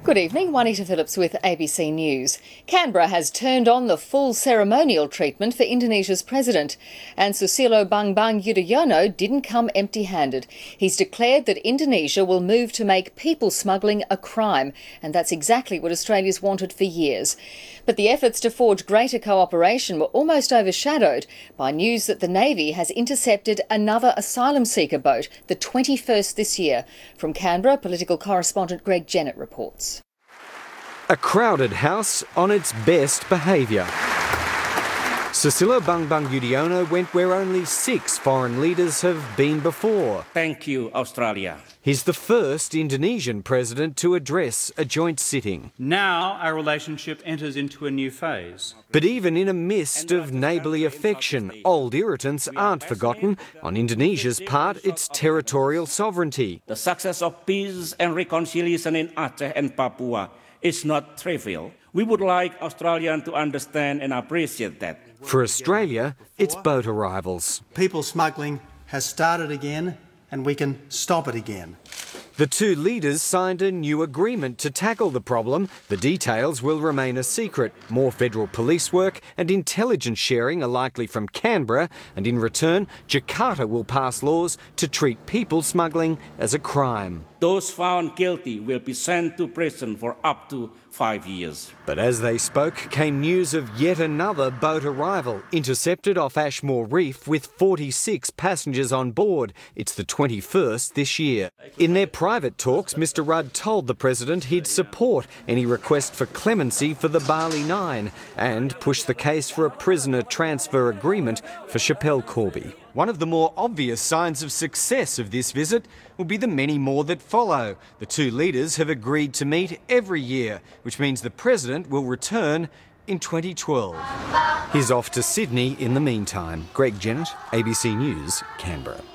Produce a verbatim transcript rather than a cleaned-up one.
Good evening, Juanita Phillips with A B C News. Canberra has turned on the full ceremonial treatment for Indonesia's president, and Susilo Bambang Yudhoyono didn't come empty-handed. He's declared that Indonesia will move to make people smuggling a crime, and that's exactly what Australia's wanted for years. But the efforts to forge greater cooperation were almost overshadowed by news that the Navy has intercepted another asylum seeker boat, the twenty-first this year. From Canberra, political correspondent Greg Jennett reports. A crowded house on its best behaviour. Susilo Bambang Yudhoyono went where only six foreign leaders have been before. Thank you, Australia. He's the first Indonesian president to address a joint sitting. Now our relationship enters into a new phase. But even in a mist of neighbourly affection, old irritants aren't forgotten. On Indonesia's part, its territorial sovereignty. The success of peace and reconciliation in Aceh and Papua is not trivial. We would like Australians to understand and appreciate that. For Australia, it's boat arrivals. People smuggling has started again, and we can stop it again. The two leaders signed a new agreement to tackle the problem. The details will remain a secret. More federal police work and intelligence sharing are likely from Canberra, and in return, Jakarta will pass laws to treat people smuggling as a crime. Those found guilty will be sent to prison for up to five years. But as they spoke, came news of yet another boat arrival, intercepted off Ashmore Reef with forty-six passengers on board. It's the twenty-first this year. In their private talks, Mister Rudd told the President he'd support any request for clemency for the Bali Nine and push the case for a prisoner transfer agreement for Schapelle Corby. One of the more obvious signs of success of this visit will be the many more that follow. The two leaders have agreed to meet every year, which means the President will return in twenty twelve. He's off to Sydney in the meantime. Greg Jennett, A B C News, Canberra.